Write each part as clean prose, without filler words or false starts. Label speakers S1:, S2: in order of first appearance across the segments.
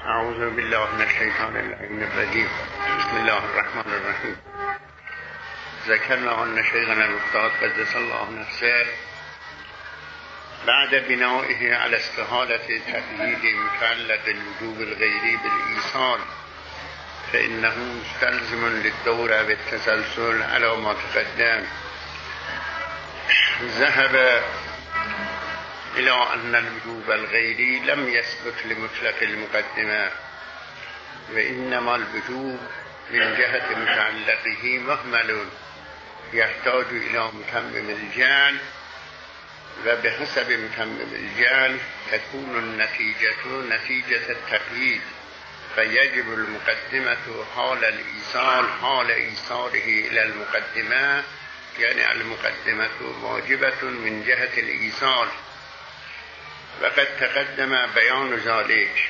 S1: اعوذ بالله من الشیطان اللعین الرجیم. بسم الله الرحمن الرحیم. ذکرنا ان شیخنا الاستاذ قدس الله نفسه بعد بنائه على استحالة تقیید متعلق الوجوب الغیری بالایصال فانه مستلزم للدور بالتسلسل على ما تقدم. ذهب إلى أن الوجوب الغيري لم يثبت لمطلق المقدمة، وإنما الوجوب من جهة متعلقه مهمل يحتاج إلى متمم الجعل، وبحسب متمم الجعل تكون النتيجة نتيجة التقييد، فيجب المقدمة حال الإيصال حال إيصاله إلى المقدمة، يعني المقدمة واجبة من جهة الإيصال، وقد تقدم بيان ذلك،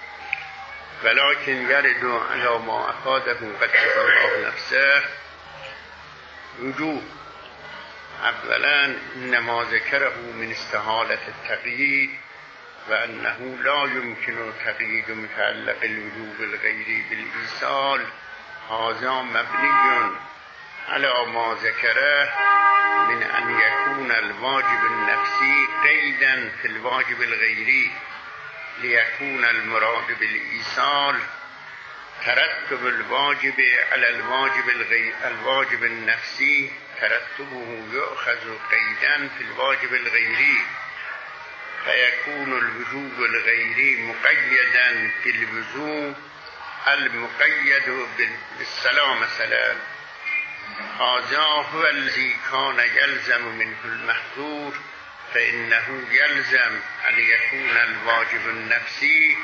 S1: ولكن يرد على ما أفاده قدس الله نفسه وجوب. أولا إنما ذكره من استحالة التقييد، وأنه لا يمكن تقييد متعلق الوجوب الغيري بالإيصال، هذا مبني على ما ذكره من أن يكون الواجب النفسي قيدا في الواجب الغيري، ليكون المراد بالإيصال ترتب الواجب على الواجب النفسي، ترتبه يؤخذ قيدا في الواجب الغيري، فيكون الوجوب الغيري مقيدا بالوجوب المقيد بالصلاة مثلا. هذا هو الذي كان يلزم منه المحظور، فإنه يلزم أن يكون الواجب النفسي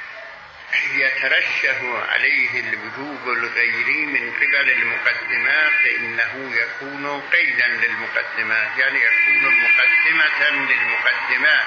S1: يترشه عليه الوجوب الغيري من قبل المقدمة، فإنه يكون قيدا للمقدمة، يعني يكون مقدمة للمقدمة.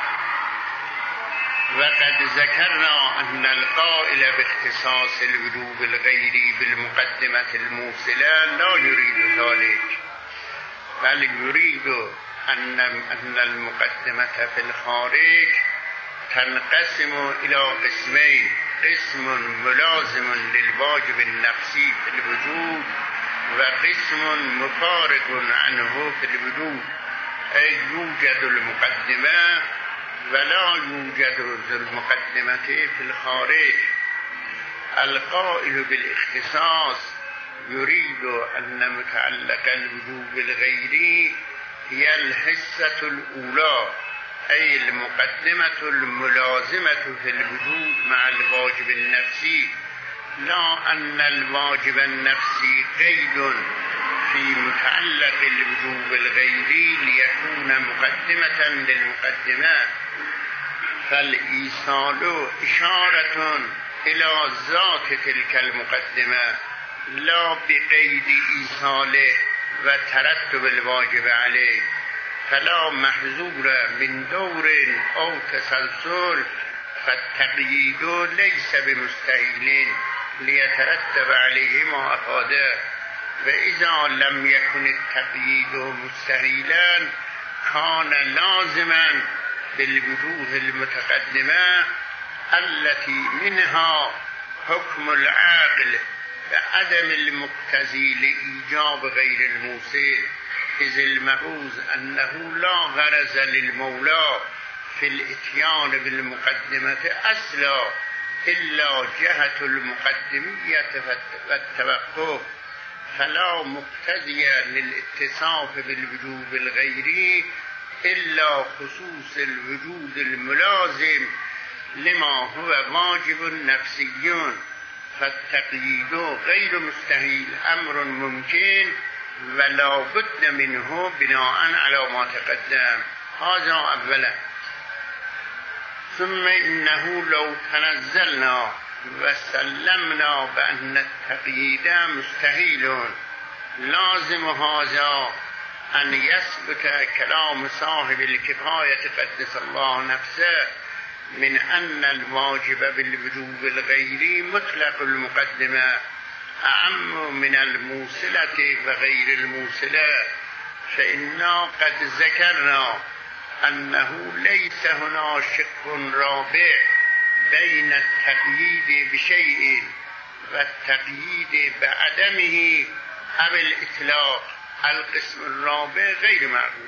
S1: وقد ذكرنا أن القائل باختصاص الوجوب الغيري بالمقدمة الموصلة لا يريد ذلك، بل يريد أن المقدمة في الخارج تنقسم إلى قسمين: قسم ملازم للواجب النفسي في الوجود، وقسم مفارق عنه في الوجود، أي يوجد المقدمة ولا يوجد ذو المقدمة في الخارج. القائل بالاختصاص يريد أن متعلق الوجوب الغيري هي الحصة الأولى، أي المقدمة الملازمة في الوجود مع الواجب النفسي، لا أن الواجب النفسي قيد في متعلق الوجوب الغيري ليكون مقدمة للمقدمة. فالإيصال إشارة إلى ذات تلك المقدمة لا بقيد إيصاله وترتب الواجب عليه، فلا محظور من دور أو تسلسل، فالتقييد ليس بمستحيل ليترتب عليه ما أفاده. وإذا لم يكن التقييد مستحيلا كان لازما بالوجوه المتقدمة التي منها حكم العقل بعدم المقتضي لإيجاب غير الموصل، إذ المفروض أنه لا غرض للمولى في الإتيان بالمقدمة أصلا إلا جهة المقدمية والتوقف، فلا مقتضي للاتصاف بالوجوب الغيري إلا خصوص الوجود الملازم لما هو واجب نفسي، فالتقييد غير مستحيل أمر ممكن ولا بد منه بناء على ما تقدم. هذا أولا. ثم إنه لو تنزلنا وسلمنا بأن التقييد مستحيل لازم هذا أن يثبت كلام صاحب الكفاية قدس الله نفسه من أن الواجب بالوجوب الغيري مطلق المقدمة أعم من الموصلة وغير الموصلة، فإنا قد ذكرنا أنه ليس هنا شق رابع بين التقييد بشيء والتقييد بعدمه أو الإطلاق. القسم الرابع غير معقول.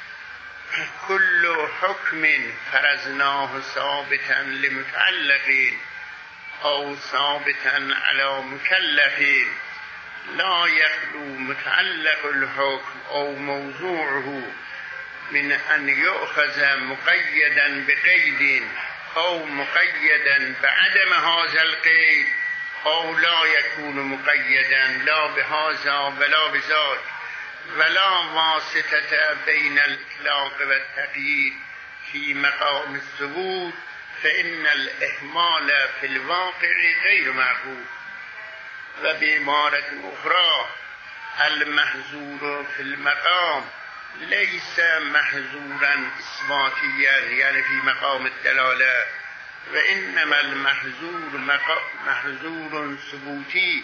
S1: كل حكم فرضناه ثابتا لمتعلق أو ثابتا على مكلف لا يخلو متعلق الحكم أو موضوعه من أن يؤخذ مقيدا بقيد أو مقيدا بعدم هذا القيد، أو لا يكون مقيدا لا بهذا ولا بذاك، ولا واسطة بين الإطلاق والتقييد في مقام الثبوت، فإن الإهمال في الواقع غير معقول. وبعبارة أخرى المحظور في المقام ليس محظورا إثباتيا يعني في مقام الدلالة، وإنما المحظور محظور ثبوتي.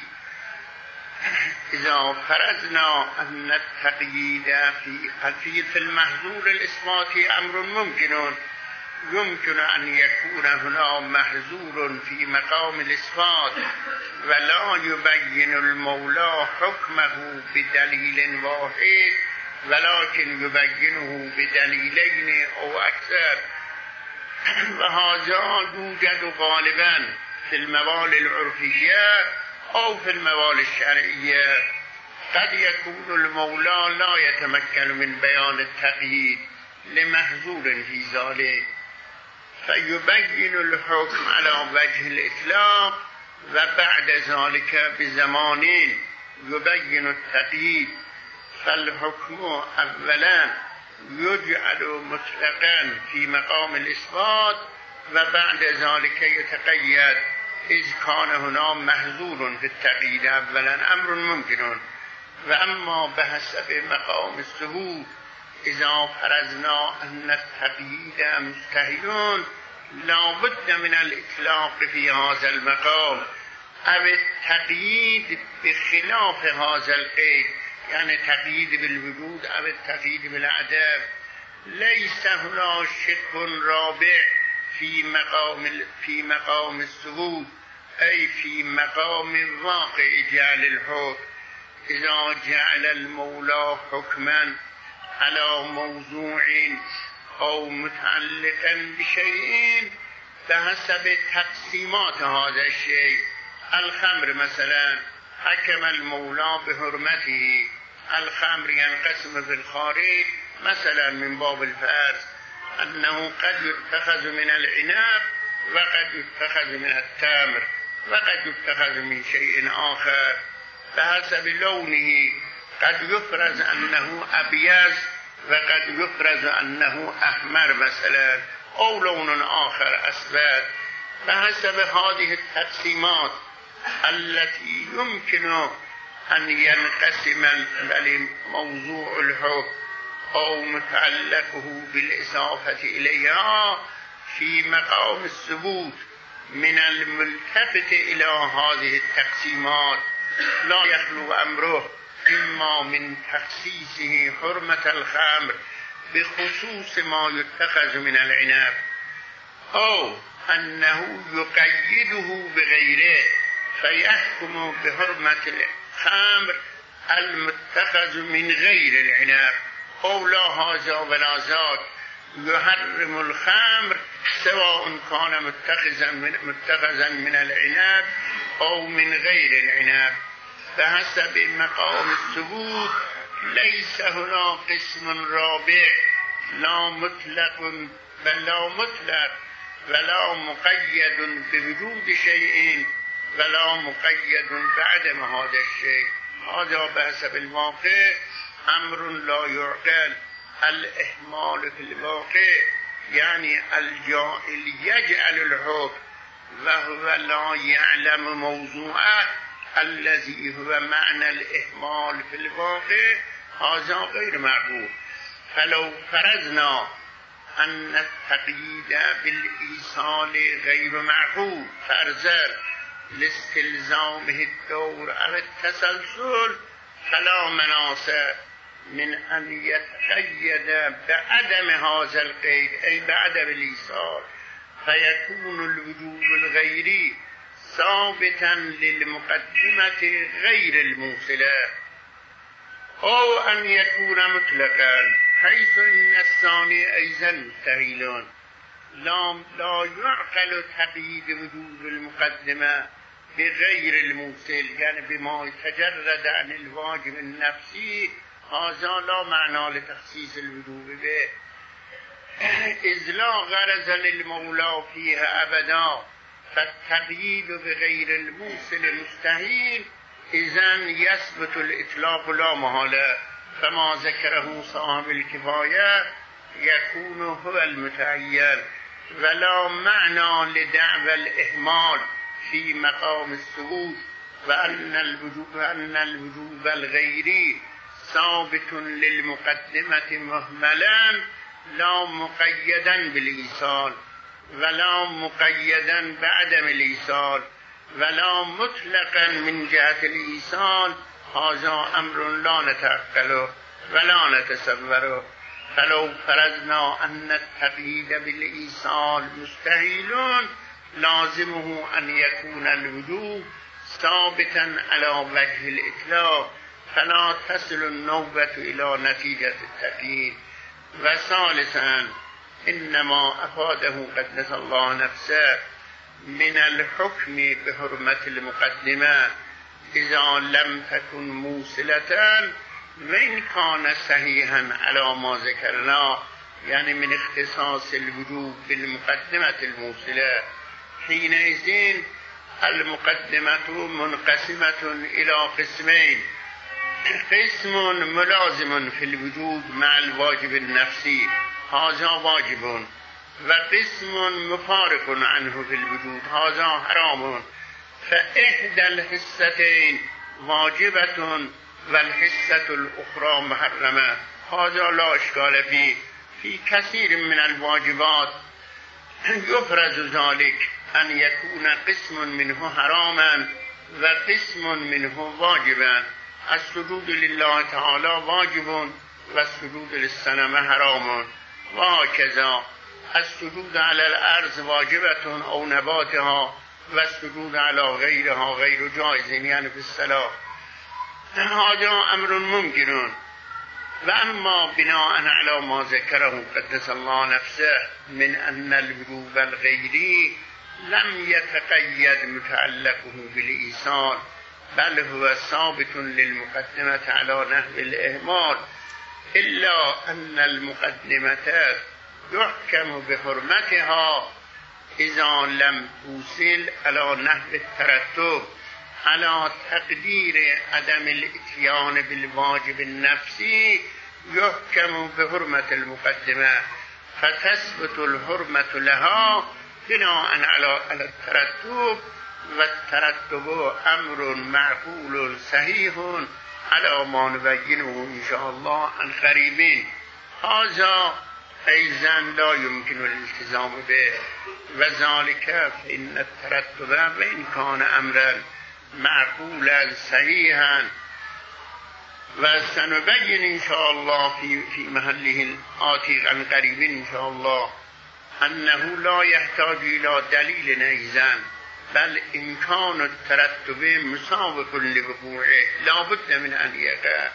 S1: إذا فرضنا أن التقييد في المحظور الإثباتي أمر يمكن أن يكون هنا محظور في مقام الإثبات ولا يبين المولى حكمه بدليل واحد، ولكن يبينه بدليلين أو أكثر. وهذا يوجد غالبا في الموال العرفية أو في الموال الشرعية. قد يكون المولى لا يتمكن من بيان التقييد لمحظور في ذلك، فيبين الحكم على وجه الإطلاق، وبعد ذلك بزمان يبين التقييد. فالحكم أولا يجعل مطلقا في مقام الإثبات، وبعد ذلك يتقيد إذ كان هنا محظور في التقييد أولا أمر ممكن. وأما بحسب مقام الثبوت إذا فرضنا أن التقييد مستحيل لا بد من الإطلاق في هذا المقام أو التقييد بخلاف هذا القيد، يعني تقييد بالوجود أو التقييد بالعدم. ليس هنا شق رابع في مقام الثبوت، أي في مقام واقع جعل الحكم. إذا جعل المولى حكما على موضوع أو متعلقا بشيء بحسب تقسيمات هذا الشيء. الخمر مثلا حكم المولى بحرمته. الخمر ينقسم في الخارج مثلا من باب الفرض أنه قد يتخذ من العنب وقد يتخذ من التمر وقد يتخذ من شيء آخر بحسب لونه. قد يفرز أنه أبيض وقد يفرز أنه أحمر مثلا، أو لون آخر أسود، بحسب هذه التقسيمات التي يمكن أن ينقسم موضوع الحكم أو متعلقه بالإضافة إليها في مقام الثبوت من الملتفت إلى هذه التقسيمات. لا يخلو أمره إما من تخصيصه حرمة الخمر بخصوص ما يتخذ من العنب، أو أنه يقيده بغيره فيحكم بحرمة الخمر المتخذ من غير العنب، أو لا هذا ولا ذاك يحرم الخمر سواء كان متخذا من العنب أو من غير العنب. بحسب مقام الثبوت ليس هنا قسم رابع لا مطلق ولا مقيد بوجود شيء ولا مقيد بعدم هذا الشيء. هذا بحسب الواقع أمر لا يعقل. الإهمال في الواقع يعني الجاهل يجعل الحكم وهو لا يعلم موضوعه الذي هو معنى الإهمال في الواقع، هذا غير معقول. فلو فرضنا أن التقييد بالإيصال غير معقول فرضا لاستلزامه الدور أو التسلسل، فلا مناص من أن يتقيد بعدم هذا القيد أي بعدم الإيصال فیکون الوجوب الغیری ثابتا للمقدمة غیر الموصله او ان یکون مطلقا حیث ان الثانی ایضا مستحیل لا يعقل تقیید وجوب المقدمه بغیر الموصل، یعنی بما تجرد عن الواجب النفسی، هذا لا معنى لتخصیص الوجوب به اذ لا غرض للمولى فيها ابدا فالتقیید بغیر الموصل مستحیل اذن يثبت الاطلاق لا محاله فما ذكره صاحب الكفايه يكون هو المتعين ولا معنى لدعوى الاهمال في مقام الثبوت وأن الوجوب الغيري ثابت للمقدمة مهملا لا مقيدا بالإيصال ولا مقيدا بعدم الإيصال ولا مطلقا من جهة الإيصال، هذا أمر لا نتعقله ولا نتصوره. فلو فرضنا أن التقييد بالإيصال مستحيل لازمه أن يكون الوجوب ثابتا على وجه الإطلاق فلا تصل النوبة إلى نتيجة التقييد. وثالثا إنما أفاده قدس الله نفسه من الحكم بحرمة المقدمة إذا لم تكن موصلة وإن كان صحيحا على ما ذكرنا، يعني من اختصاص الوجوب بالمقدمة الموصلة. حينئذ المقدمة منقسمة إلى قسمين: قسم ملازم في الوجود مع الواجب النفسي، هذا واجب، وقسم مفارق عنه في الوجود، هذا حرام. فإحدى الحصتين واجبة والحصة الأخرى محرمة، هذا لا إشكال فيه. في كثير من الواجبات يفرز ذلك أن يكون قسم منه حراما وقسم منه واجبا. السجود لله تعالى واجب والسجود للصنم حرام، وهكذا السجود على الأرض واجبة أو نباتها والسجود على غيرها غير جائز، يعني في الصلاة. هذا أمر ممكن. وأما بناء على ما ذكره قدس الله نفسه من أن الوجوب الغيري لم يتقيد متعلقه بالإيصال بل هو ثابت للمقدمة على نحو الإهمال، إلا أن المقدمة يحكم بحرمتها إذا لم توصل على نحو الترتب على تقدير عدم الاتيان بالواجب النفسي، يحكم بحرمة المقدمة فتثبت الحرمة لها بناء على الترتب، والترتب أمر معقول صحيح على ما نبينه إن شاء الله عن قريب. هذا أيضا لا يمكن الالتزام به، وذلك فإن الترتب وإن كان أمرا معقولا صحيحا، وسنبين إن شاء الله في محله الآتي عن قريب إن شاء الله أنه لا يحتاج إلى دليل أيضا، بل إمكان الترتب مسابق لوقوعه لا بد من أن يقع،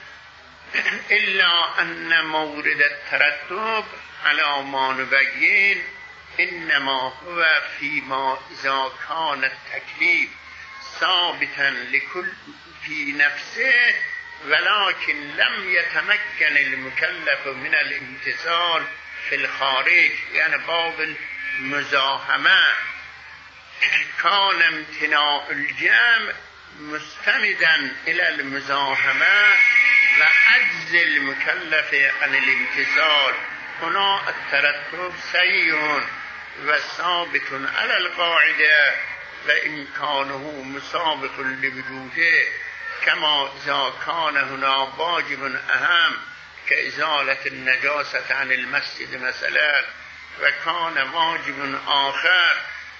S1: إلا أن مورد الترتب على ما نبين إنما هو فيما إذا كان التكليف ثابتا لكل في نفسه ولكن لم يتمكن المكلف من الامتثال في الخارج، يعني باب المزاحمة كان امتناع الجمع مستندا إلى المزاحمة وعجز المكلف عن الامتثال، هنا الترتب صحيح وثابت على القاعدة وإمكانه مسابق لوجوده، كما إذا كان هنا واجب أهم كإزالة النجاسة عن المسجد مثلا، وكان واجب آخر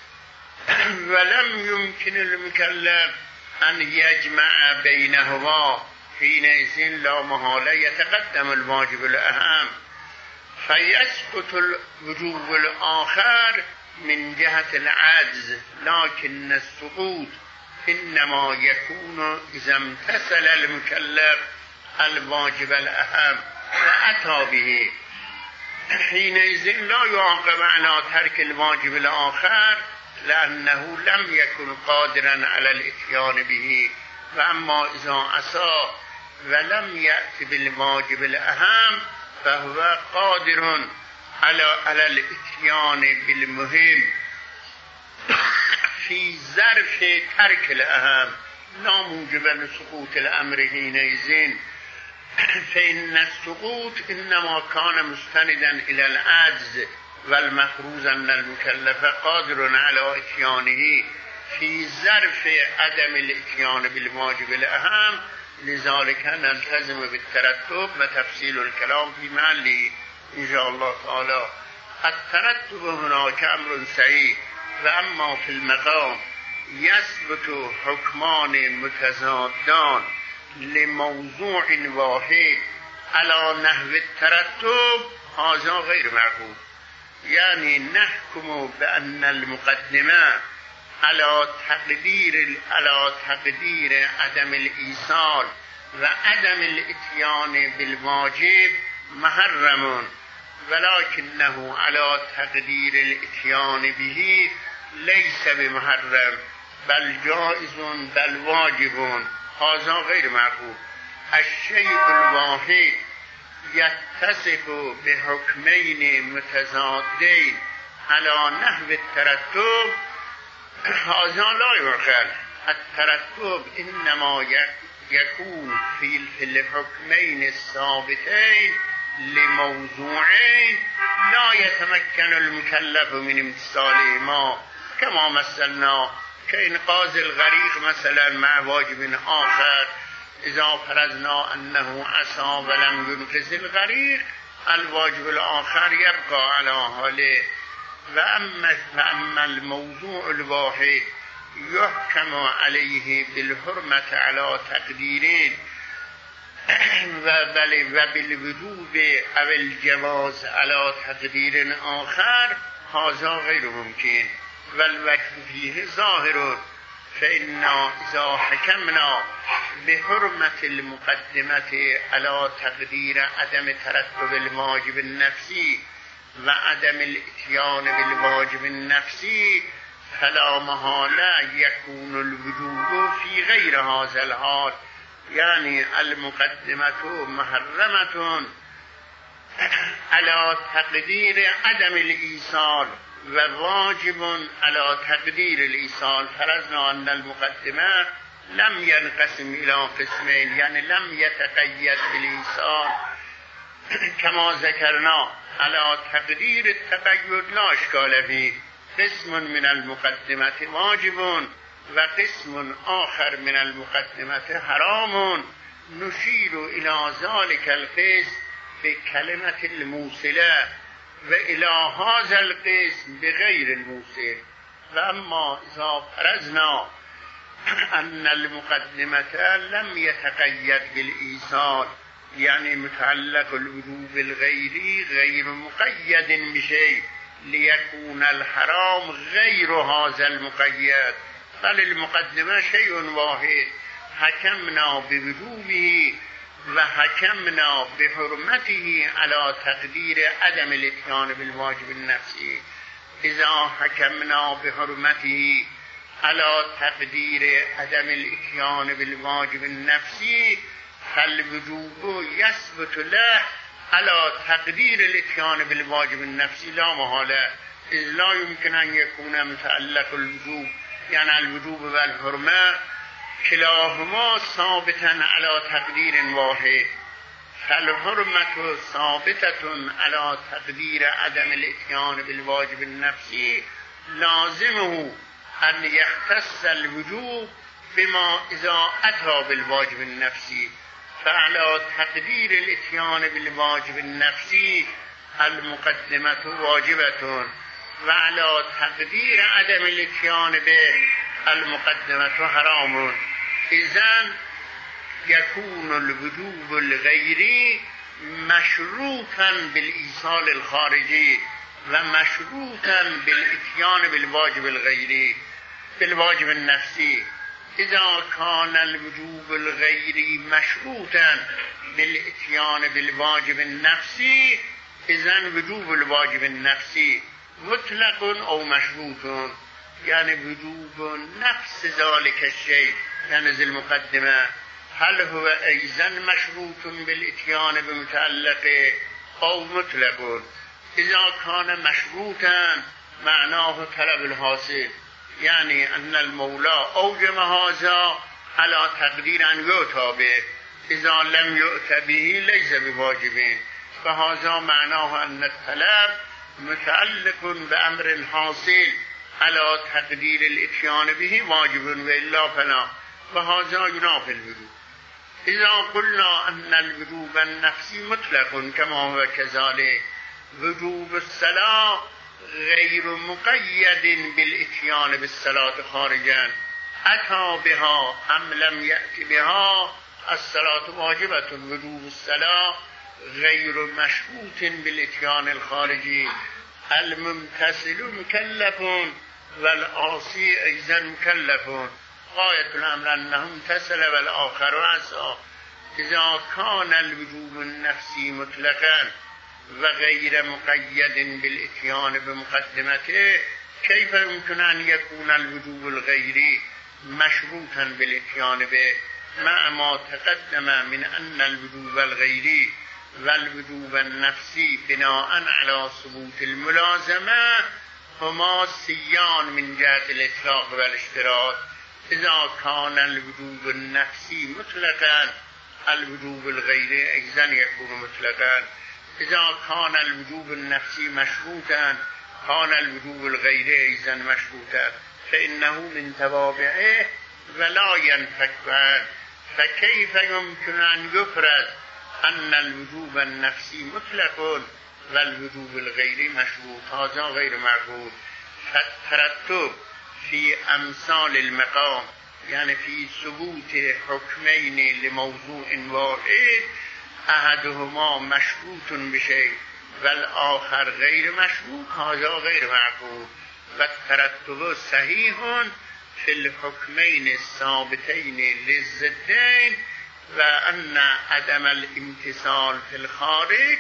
S1: ولم يمكن المكلف أن يجمع بينهما، حينئذ لا محالة يتقدم الواجب الأهم فيسقط الوجوب الآخر من جهت العجز، لكن السقوط انما يكون اذا امتثل المكلف الواجب الاهم واتى به، حينئذ لا يعاقب على ترك الواجب الاخر لانه لم يكن قادرا على الاتيان به، و اما اذا عصى ولم يأت بالواجب الاهم فهو قادر على الاتيان بالمهم في ظرف ترك الاهم لا موجب لسقوط الامر حينئذ، فإن السقوط انما كان مستندا الى العجز والمفروض ان المكلف قادر على اتيانه في ظرف عدم الاتيان بالواجب الاهم، لذلك نلتزم بالترتب وتفصيل الكلام في محله ان شاء الله تعالى. الترتب هناك امر صحيح، و اما في المقام يثبت حكمان متضادان لموضوع واحد على نحو الترتب هذا غیر معقول، یعنی نحكم بأن المقدمه على تقدير عدم الإيصال و عدم الاتيان بالواجب محرم، ولكنه على تقدير الاتيان به ليس بمحرم بل جائز بل واجب، هذا غير معقول. الشيء الواحد يتصف بحكمين متضادين على نحو الترتب هذا لا يعقل. الترتب انما يكون في الحكمين الثابتين لموضوعين لا يتمكن المكلف من امتثالهما، كما مثلنا كإنقاذ الغريق مثلا مع واجب آخر، إذا فرضنا أنه عصى ولم ينقذ الغريق الواجب الآخر يبقى على حاله. وأما الموضوع الواحد يحكم عليه بالحرمة على تقديرين وبالوجوب أو الجواز على تقدير آخر هذا غير ممكن، والوجه فيه ظاهر، فإنا إذا حكمنا بحرمة المقدمة على تقدير عدم ترتب الواجب النفسي وعدم الاتيان بالواجب النفسي فلا محالة يكون الوجوب في غير هذا الحال، يعني المقدمة محرمة على تقدير عدم الإيصال وواجب على تقدير الإيصال. فرضنا أن المقدمة لم ينقسم إلى قسمين، يعني لم يتقيد بالإيصال كما ذكرنا، على تقدير التقيد لا إشكال فيه، قسم من المقدمة واجب وقسم آخر من المقدمة حرام، نشير إلى ذلك القسم بكلمة الموصلة وإلى هذا القسم بغير الموصل. وأما إذا فرضنا أن المقدمة لم يتقيد بالإيصال، يعني متعلق الوجوب الغيري غير مقيد بشيء ليكون الحرام غير هذا المقيد، بل المقدمة شيء واحد حكمنا بوجوبه وحكمنا بحرمته على تقدير عدم الاتيان بالواجب النفسي. إذا حكمنا بحرمته على تقدير عدم الاتيان بالواجب النفسي فالوجوب يثبت له على تقدير الاتيان بالواجب النفسي لا محالة، إذ لا يمكن أن يكون متعلق الوجوب، يعني الوجوب والحرمة كلاهما ثابتا على تقدير واحد، فالحرمة ثابتة على تقدير عدم الاتيان بالواجب النفسي، لازمه أن يختص الوجوب بما إذا أتى بالواجب النفسي، فعلى تقدير الاتيان بالواجب النفسي المقدمة واجبة، وعلى تقدير عدم الاتيان به المقدمة حرام. إذن يكون الوجوب الغيري مشروطا بالإيصال الخارجي، و مشروطا بالاتیان بالواجب الغیری بالواجب النفسی. اذا کان الوجوب الغیری مشروطا بالاتیان بالواجب النفسی اذن وجوب الواجب النفسی مطلق او مشروط، یعنی وجوب نفس ذلك الشيء یعنی ذی المقدمه هل هو ایضا مشروط بالاتیان بمتعلق او مطلق. اذا کان مشروطا معناه طلب الحاصل، یعنی ان المولا اوجب هذا على تقدیر ان یؤتی به، اذا لم یؤت به لیس بواجب، فهذا معناه ان الطلب متعلق بامر حاصل على تقدیر الاتیان به واجب و الا فلا، وهذا ينافي الوجوب. اذا قلنا ان الوجوب النفسي مطلق كما هو كذلك وجوب الصلاة غیر مقید بالاتیان بالصلاة خارجا اتى بها ام لم یأت بها الصلاة واجبة. وجوب الصلاة غیر مشروط بالاتیان الخارجی الممتثل مكلف والعاصي ايضا مكلف غاية الامر انه امتثل والاخر عصى. اذا كان الوجوب النفسي مطلقا وغير مقيد بالاتيان بمقدمته كيف يمكن ان يكون الوجوب الغيري مشروطا بالاتيان به مع ما تقدم من ان الوجوب الغيري والوجوب النفسي بناء على ثبوت الملازمه هما سيان من جهة الاطلاق والاشتراط. اذا كان الوجوب النفسي مطلقا الوجوب الغيري ايضا يكون مطلقا. اذا كان الوجوب النفسي مشروطا كان الوجوب الغيري ايضا مشروطا، فانه من توابعه ولا ينفك عنه. فكيف يمكن ان يفرض ان الوجوب النفسي مطلق والوجوب الغيري مشروط؟ هذا غير معقول. فالترتب في امثال المقام يعني في ثبوت حكمين لموضوع واحد احدهما مشروط بشيء والآخر غير مشروط هذا غير معقول. والترتب صحيح في الحكمين الثابتين للضدين وأن عدم الامتثال في الخارج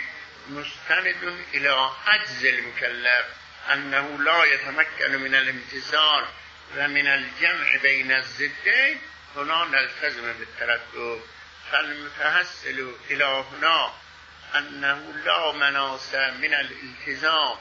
S1: مستند إلى عجز المكلف، أنه لا يتمكن من الامتثال ومن الجمع بين الضدين. هنا نلتزم بالترتب. فالمتحصل إلى هنا أنه لا مناص من الالتزام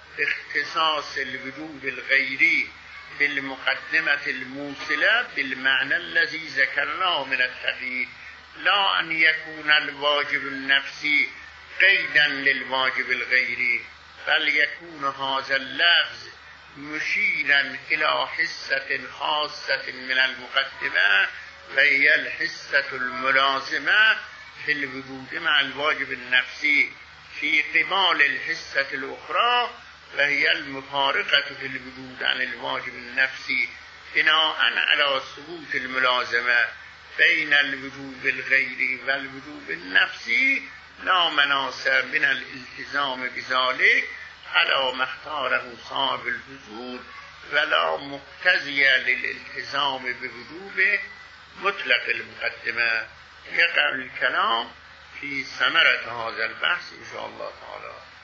S1: باختصاص الوجوب الغيري بالمقدمة الموصلة بالمعنى الذي ذكرناه من التقييد، لا أن يكون الواجب النفسي قيدا للواجب الغيري، بل يكون هذا اللفظ مشيرا إلى حصة خاصة من المقدمة وهي الحصة الملازمة في الوجود مع الواجب النفسي في قبال الحصة الأخرى وهي المفارقة في الوجود عن الواجب النفسي بناء على ثبوت الملازمة بين الوجوب الغيري والوجوب النفسي. لا مناص من الالتزام بذلك على ما اختاره صاحب الفضول ولا مقتضي للالتزام بوجوب مطلق المقدمة. يقع الكلام في ثمرة هذا البحث إن شاء الله تعالى.